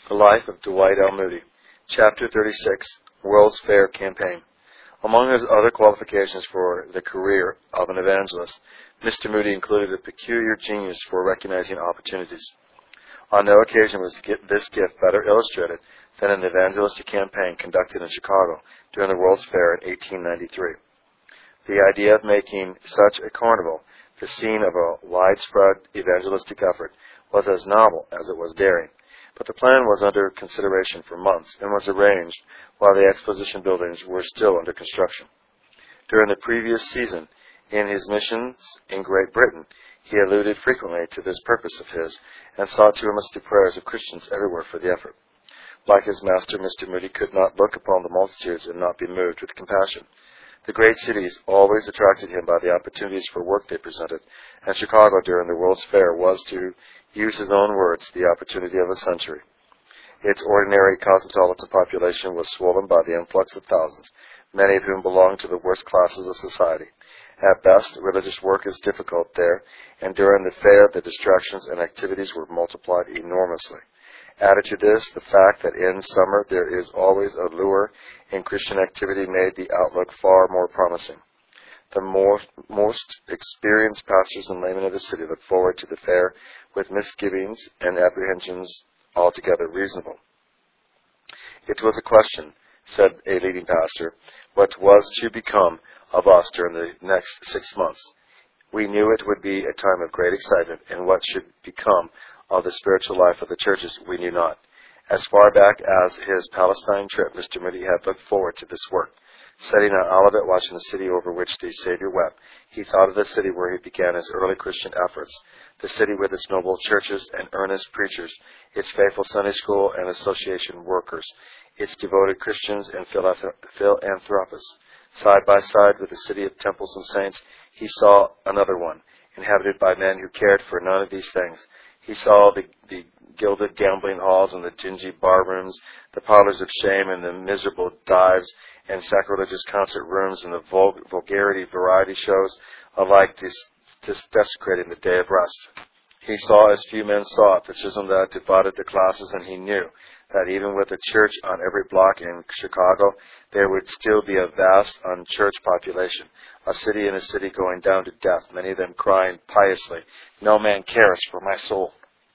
The Life of Dwight L. Moody. Chapter 36, World's Fair Campaign. Among his other qualifications for the career of an evangelist, Mr. Moody included a peculiar genius for recognizing opportunities. On no occasion was this gift better illustrated than an evangelistic campaign conducted in Chicago during the World's Fair in 1893. The idea of making such a carnival the scene of a widespread evangelistic effort was as novel as it was daring, but the plan was under consideration for months and was arranged while the exposition buildings were still under construction. During the previous season, in his missions in Great Britain, he alluded frequently to this purpose of his and sought to enlist the prayers of Christians everywhere for the effort. Like his master, Mr. Moody could not look upon the multitudes and not be moved with compassion. The great cities always attracted him by the opportunities for work they presented, and Chicago during the World's Fair was, to use his own words, the opportunity of a century. Its ordinary cosmopolitan population was swollen by the influx of thousands, many of whom belonged to the worst classes of society. At best, religious work is difficult there, and during the fair the distractions and activities were multiplied enormously. Added to this, the fact that in summer there is always a lure in Christian activity made the outlook far more promising. The most experienced pastors and laymen of the city looked forward to the fair with misgivings and apprehensions altogether reasonable. It was a question, said a leading pastor, what was to become of us during the next 6 months. We knew it would be a time of great excitement, and what should become of the spiritual life of the churches we knew not. As far back as his Palestine trip, Mr. Moody had looked forward to this work. Sitting on Olivet watching the city over which the Savior wept, he thought of the city where he began his early Christian efforts, the city with its noble churches and earnest preachers, its faithful Sunday school and association workers, its devoted Christians and philanthropists. Side by side with the city of temples and saints, he saw another one, inhabited by men who cared for none of these things. He saw the gilded gambling halls and the dingy bar rooms, the parlors of shame and the miserable dives and sacrilegious concert rooms and the vulgarity variety shows, alike desecrating the day of rest. He saw, as few men saw it, the schism that divided the classes, and he knew that even with a church on every block in Chicago, there would still be a vast unchurched population, a city in a city going down to death, many of them crying piously, "No man cares for my soul."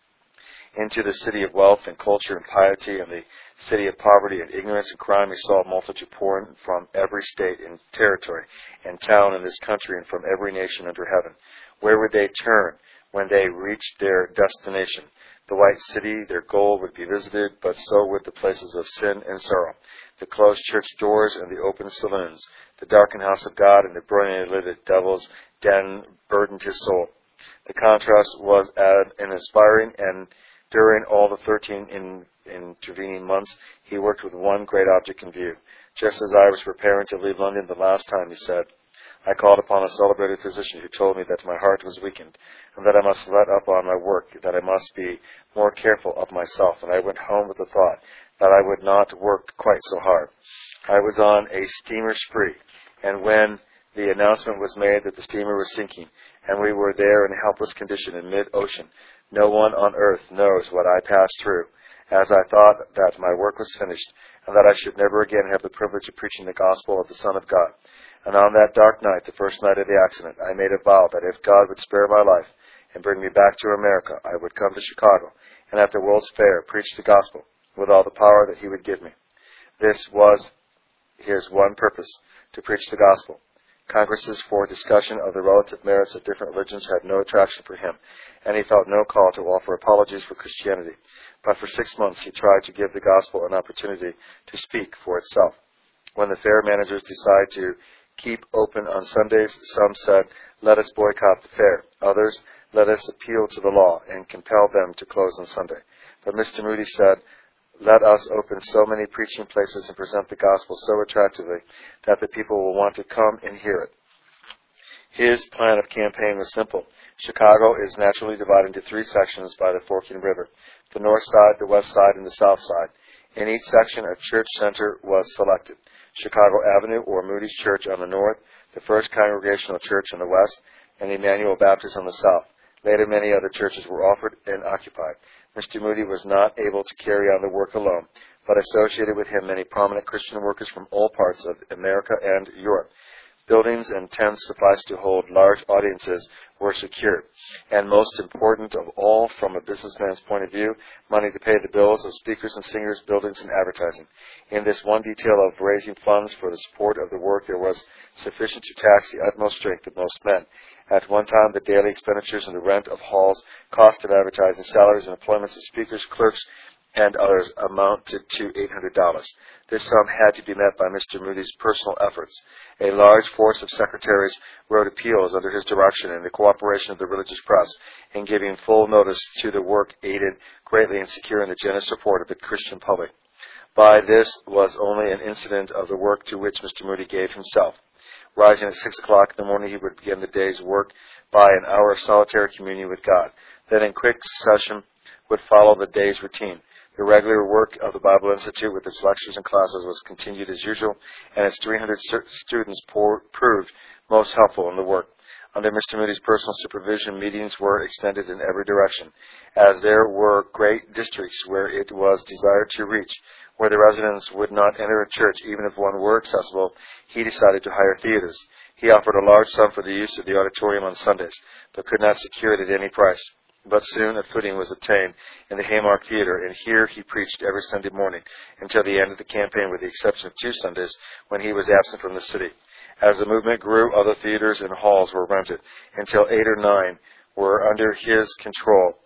Into the city of wealth and culture and piety, and the city of poverty and ignorance and crime, he saw a multitude pouring from every state and territory and town in this country and from every nation under heaven. Where would they turn when they reached their destination? The white city, their goal, would be visited, but so would the places of sin and sorrow, the closed church doors and the open saloons, the darkened house of God and the brilliantly lit devil's den burdened his soul. The contrast was inspiring, and during all the 13 intervening months, he worked with one great object in view. Just as I was preparing to leave London the last time, he said, I called upon a celebrated physician who told me that my heart was weakened, and that I must let up on my work, that I must be more careful of myself, and I went home with the thought that I would not work quite so hard. I was on a steamer spree, and when the announcement was made that the steamer was sinking, and we were there in a helpless condition in mid-ocean, no one on earth knows what I passed through, as I thought that my work was finished, and that I should never again have the privilege of preaching the gospel of the Son of God. And on that dark night, the first night of the accident, I made a vow that if God would spare my life and bring me back to America, I would come to Chicago and at the World's Fair preach the gospel with all the power that he would give me. This was his one purpose, to preach the gospel. Congresses for discussion of the relative merits of different religions had no attraction for him, and he felt no call to offer apologies for Christianity. But for 6 months he tried to give the gospel an opportunity to speak for itself. When the fair managers decided to keep open on Sundays, some said, let us boycott the fair. Others, let us appeal to the law and compel them to close on Sunday. But Mr. Moody said, let us open so many preaching places and present the gospel so attractively that the people will want to come and hear it. His plan of campaign was simple. Chicago is naturally divided into 3 sections by the forking river, the north side, the west side, and the south side. In each section, a church center was selected. Chicago Avenue, or Moody's Church on the north, the First Congregational Church on the west, and Emmanuel Baptist on the south. Later, many other churches were offered and occupied. Mr. Moody was not able to carry on the work alone, but associated with him many prominent Christian workers from all parts of America and Europe. Buildings and tents sufficed to hold large audiences were secured. And most important of all, from a businessman's point of view, money to pay the bills of speakers and singers, buildings, and advertising. In this one detail of raising funds for the support of the work, there was sufficient to tax the utmost strength of most men. At one time, the daily expenditures and the rent of halls, cost of advertising, salaries, and employments of speakers, clerks, and others amounted to $800. This sum had to be met by Mr. Moody's personal efforts. A large force of secretaries wrote appeals under his direction, and the cooperation of the religious press in giving full notice to the work aided greatly in securing the generous support of the Christian public. By this was only an incident of the work to which Mr. Moody gave himself. Rising at 6 o'clock in the morning, he would begin the day's work by an hour of solitary communion with God. Then in quick succession would follow the day's routine. The regular work of the Bible Institute with its lectures and classes was continued as usual, and its 300 students proved most helpful in the work. Under Mr. Moody's personal supervision, meetings were extended in every direction, as there were great districts where it was desired to reach, where the residents would not enter a church even if one were accessible. He decided to hire theaters. He offered a large sum for the use of the auditorium on Sundays, but could not secure it at any price. But soon a footing was attained in the Haymark Theater, and here he preached every Sunday morning until the end of the campaign, with the exception of 2 Sundays when he was absent from the city. As the movement grew, other theaters and halls were rented, until 8 or 9 were under his control,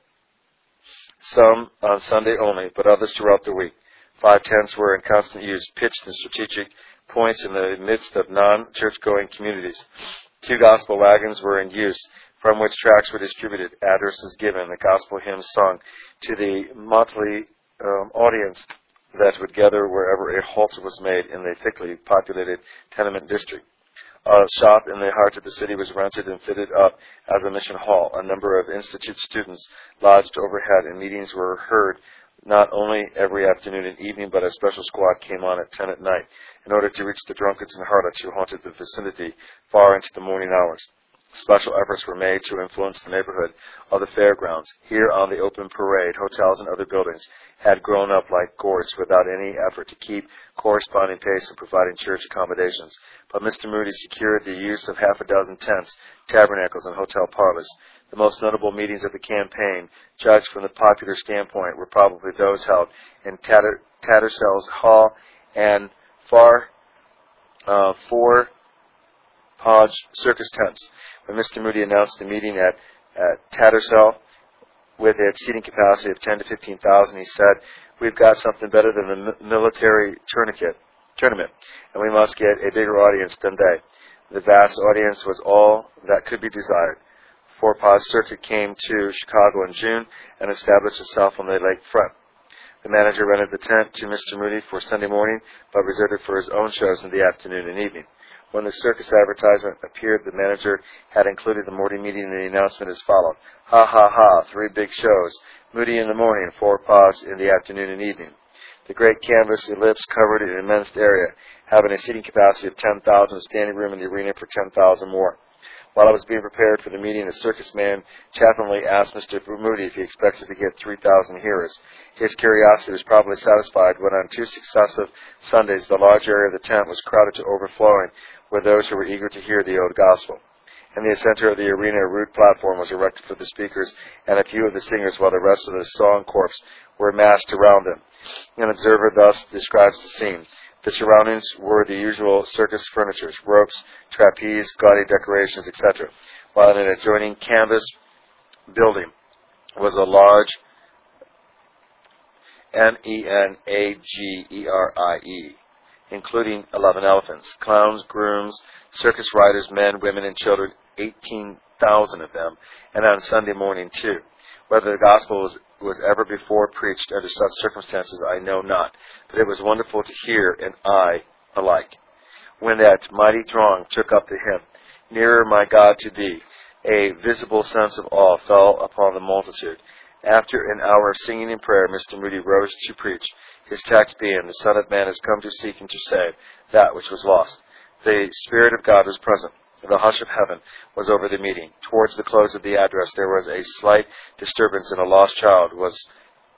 some on Sunday only, but others throughout the week. 5 tents were in constant use, pitched in strategic points in the midst of non-church-going communities. 2 gospel wagons were in use, from which tracts were distributed, addresses given, the gospel hymns sung to the motley audience that would gather wherever a halt was made in the thickly populated tenement district. A shop in the heart of the city was rented and fitted up as a mission hall. A number of institute students lodged overhead, and meetings were heard not only every afternoon and evening, but a special squad came on at 10 at night in order to reach the drunkards and harlots who haunted the vicinity far into the morning hours. Special efforts were made to influence the neighborhood of the fairgrounds. Here on the open parade, hotels and other buildings had grown up like gourds without any effort to keep corresponding pace in providing church accommodations. But Mr. Moody secured the use of half a dozen tents, tabernacles, and hotel parlors. The most notable meetings of the campaign, judged from the popular standpoint, were probably those held in Tattersall's Hall and four Podge circus tents. When Mr. Moody announced a meeting at Tattersall with a seating capacity of 10 to 15,000, he said, "We've got something better than the military tournament, and we must get a bigger audience than they." The vast audience was all that could be desired. Four Podge Circuit came to Chicago in June and established itself on the lake front. The manager rented the tent to Mr. Moody for Sunday morning, but reserved it for his own shows in the afternoon and evening. When the circus advertisement appeared, the manager had included the morning meeting in the announcement as followed: "Ha ha ha, 3 big shows. Moody in the morning, 4 Podge in the afternoon and evening." The great canvas ellipse covered an immense area, having a seating capacity of 10,000, a standing room in the arena for 10,000 more. While I was being prepared for the meeting, a circus man chaffingly asked Mr. Moody if he expected to get 3,000 hearers. His curiosity was probably satisfied when on 2 successive Sundays the large area of the tent was crowded to overflowing with those who were eager to hear the old gospel. In the center of the arena, a rude platform was erected for the speakers and a few of the singers, while the rest of the song corps were massed around them. An observer thus describes the scene: "The surroundings were the usual circus furniture, ropes, trapeze, gaudy decorations, etc., while in an adjoining canvas building was a large menagerie, including 11 elephants, clowns, grooms, circus riders, men, women, and children, 18,000 of them, and on Sunday morning too. Whether the gospel was ever before preached under such circumstances, I know not, but it was wonderful to hear and eye alike. When that mighty throng took up the hymn, 'Nearer, my God, to Thee,' a visible sense of awe fell upon the multitude. After an hour of singing and prayer, Mr. Moody rose to preach, his text being, 'The Son of Man has come to seek and to save that which was lost.' The Spirit of God was present. The hush of heaven was over the meeting. Towards the close of the address, there was a slight disturbance, and a lost child was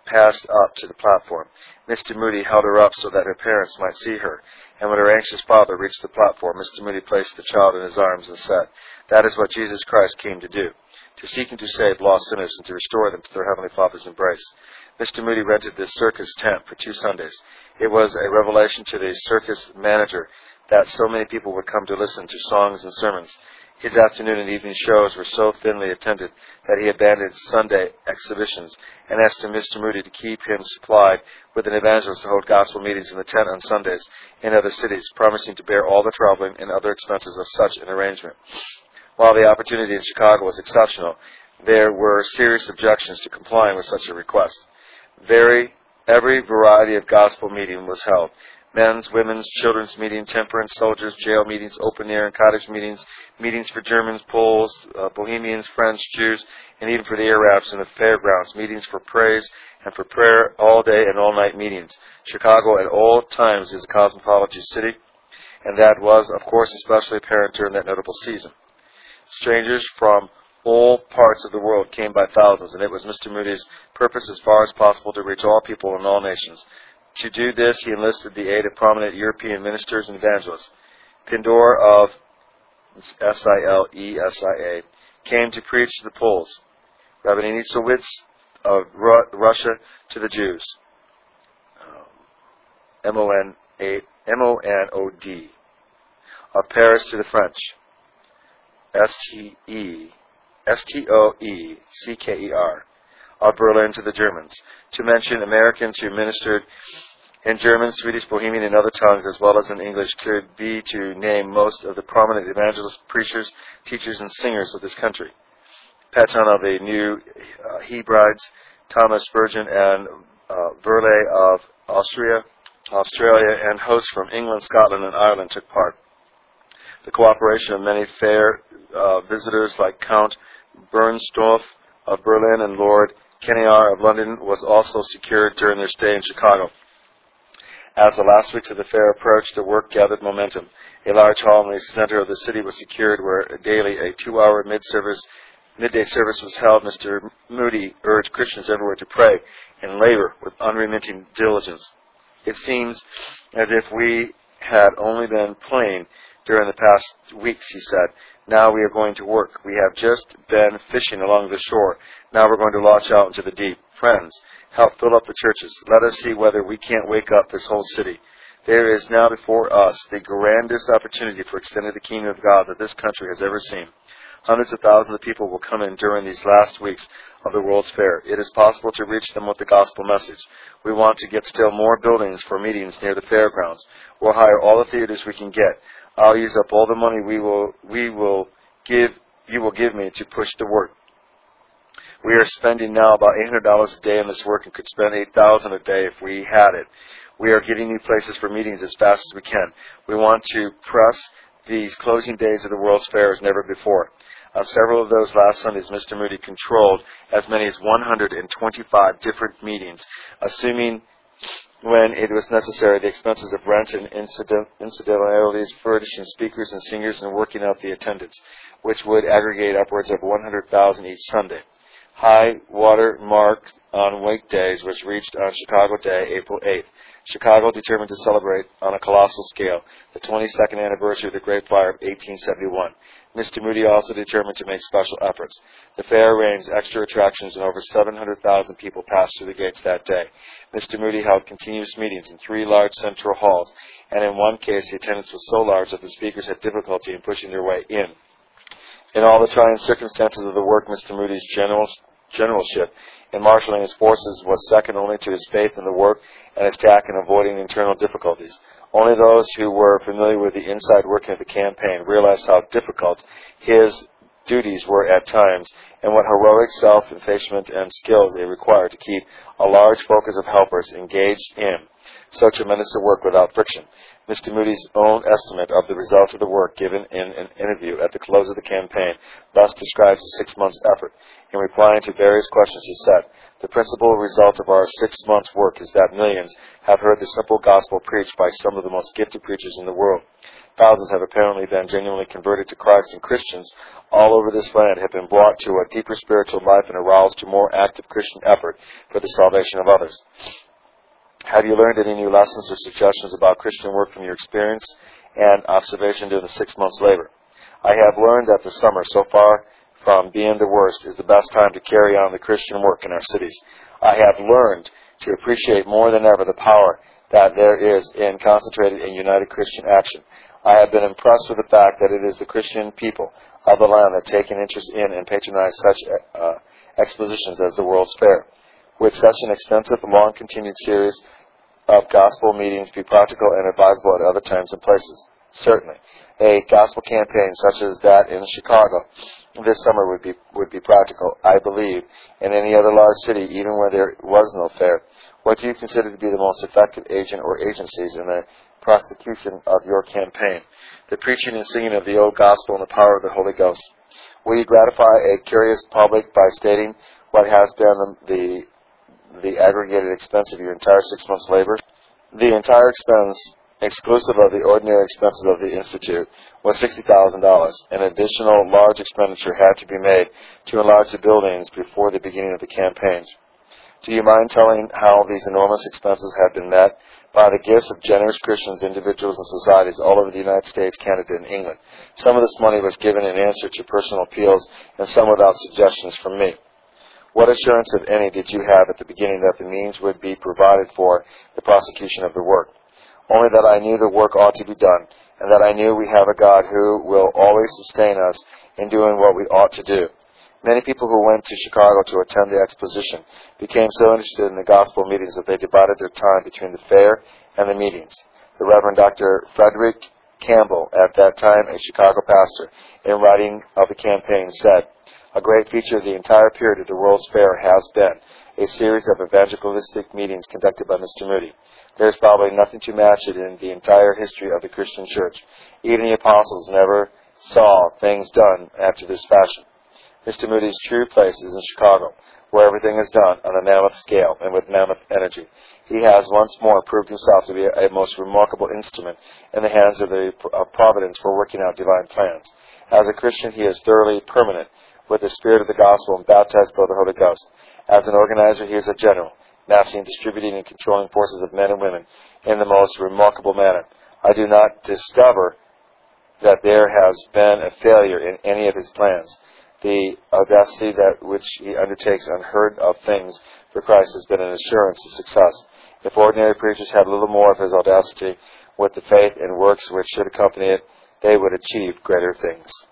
passed up to the platform. Mr. Moody held her up so that her parents might see her, and when her anxious father reached the platform, Mr. Moody placed the child in his arms and said, "That is what Jesus Christ came to do, to seek and to save lost sinners and to restore them to their Heavenly Father's embrace." Mr. Moody rented this circus tent for 2 Sundays. It was a revelation to the circus manager that so many people would come to listen to songs and sermons. His afternoon and evening shows were so thinly attended that he abandoned Sunday exhibitions and asked Mr. Moody to keep him supplied with an evangelist to hold gospel meetings in the tent on Sundays in other cities, promising to bear all the traveling and other expenses of such an arrangement. While the opportunity in Chicago was exceptional, there were serious objections to complying with such a request. Every variety of gospel meeting was held. Men's, women's, children's meeting, temperance, soldiers, jail meetings, open-air and cottage meetings, meetings for Germans, Poles, Bohemians, French, Jews, and even for the Arabs in the fairgrounds, meetings for praise and for prayer, all-day and all-night meetings. Chicago at all times is a cosmopolitan city, and that was, of course, especially apparent during that notable season. Strangers from all parts of the world came by thousands, and it was Mr. Moody's purpose as far as possible to reach all people in all nations. To do this, he enlisted the aid of prominent European ministers and evangelists. Pindor of Silesia came to preach to the Poles. Rabbi Nisowitz of Russia to the Jews. Monod of Paris to the French. Stoecker of Berlin to the Germans, to mention Americans who ministered in German, Swedish, Bohemian, and other tongues, as well as in English, could be to name most of the prominent evangelists, preachers, teachers, and singers of this country. Patton of the New Hebrides, Thomas Spurgeon, and Verley of Australia, and hosts from England, Scotland, and Ireland took part. The cooperation of many fair visitors like Count Bernstorff of Berlin and Lord Kennar of London was also secured during their stay in Chicago. As the last weeks of the fair approached, the work gathered momentum. A large hall in the center of the city was secured where daily a 2-hour midday service was held. Mr. Moody urged Christians everywhere to pray and labor with unremitting diligence. It seems as if we had only been playing during the past weeks, he said. Now we are going to work. We have just been fishing along the shore. Now we're going to launch out into the deep. Friends, help fill up the churches. Let us see whether we can't wake up this whole city. There is now before us the grandest opportunity for extending the kingdom of God that this country has ever seen. Hundreds of thousands of people will come in during these last weeks of the World's Fair. It is possible to reach them with the gospel message. We want to get still more buildings for meetings near the fairgrounds. We'll hire all the theaters we can get. I'll use up all the money you will give me to push the work. We are spending now about $800 a day on this work and could spend $8,000 a day if we had it. We are getting new places for meetings as fast as we can. We want to press these closing days of the World's Fair as never before. On several of those last Sundays, Mr. Moody controlled as many as 125 different meetings, assuming when it was necessary the expenses of rent and incidentalities, furnishing speakers and singers, and working out the attendance, which would aggregate upwards of 100,000 each Sunday. High water mark on weekdays was reached on Chicago Day, April 8th. Chicago determined to celebrate on a colossal scale the 22nd anniversary of the Great Fire of 1871. Mr. Moody also determined to make special efforts. The fair arranged extra attractions, and over 700,000 people passed through the gates that day. Mr. Moody held continuous meetings in 3 large central halls, and in one case the attendance was so large that the speakers had difficulty in pushing their way in. In all the trying circumstances of the work, Mr. Moody's generalship in marshaling his forces was second only to his faith in the work and his tact in avoiding internal difficulties. Only those who were familiar with the inside working of the campaign realized how difficult his duties were at times and what heroic self-effacement and skills they required to keep a large focus of helpers engaged in so tremendous a work without friction. Mr. Moody's own estimate of the results of the work given in an interview at the close of the campaign thus describes the 6 months' effort. In replying to various questions, he said, The principal result of our 6 months' work is that millions have heard the simple gospel preached by some of the most gifted preachers in the world. Thousands have apparently been genuinely converted to Christ, and Christians all over this land have been brought to a deeper spiritual life and aroused to more active Christian effort for the salvation of others. Have you learned any new lessons or suggestions about Christian work from your experience and observation during the 6 months' labor? I have learned that the summer, so far from being the worst, is the best time to carry on the Christian work in our cities. I have learned to appreciate more than ever the power that there is in concentrated and united Christian action. I have been impressed with the fact that it is the Christian people of the land that take an interest in and patronize such expositions as the World's Fair. Would such an extensive, long-continued series of gospel meetings be practical and advisable at other times and places? Certainly. A gospel campaign such as that in Chicago this summer would be practical, I believe, in any other large city, even where there was no fair. What do you consider to be the most effective agent or agencies in the prosecution of your campaign? The preaching and singing of the old gospel and the power of the Holy Ghost. Will you gratify a curious public by stating what has been the aggregated expense of your entire 6 months' labor? The entire expense, exclusive of the ordinary expenses of the Institute, was $60,000. An additional large expenditure had to be made to enlarge the buildings before the beginning of the campaigns. Do you mind telling how these enormous expenses have been met? By the gifts of generous Christians, individuals, and societies all over the United States, Canada, and England. Some of this money was given in answer to personal appeals, and some without suggestions from me. What assurance, if any, did you have at the beginning that the means would be provided for the prosecution of the work? Only that I knew the work ought to be done, and that I knew we have a God who will always sustain us in doing what we ought to do. Many people who went to Chicago to attend the exposition became so interested in the gospel meetings that they divided their time between the fair and the meetings. The Reverend Dr. Frederick Campbell, at that time a Chicago pastor, in writing of the campaign said, "A great feature of the entire period of the World's Fair has been a series of evangelistic meetings conducted by Mr. Moody. There is probably nothing to match it in the entire history of the Christian church. Even the apostles never saw things done after this fashion. Mr. Moody's true place is in Chicago, where everything is done on a mammoth scale and with mammoth energy. He has once more proved himself to be a most remarkable instrument in the hands of Providence for working out divine plans. As a Christian, he is thoroughly permanent with the spirit of the gospel and baptized by the Holy Ghost. As an organizer, he is a general, massing, distributing, and controlling forces of men and women in the most remarkable manner. I do not discover that there has been a failure in any of his plans. The audacity that which he undertakes unheard of things for Christ has been an assurance of success. If ordinary preachers had a little more of his audacity with the faith and works which should accompany it, they would achieve greater things."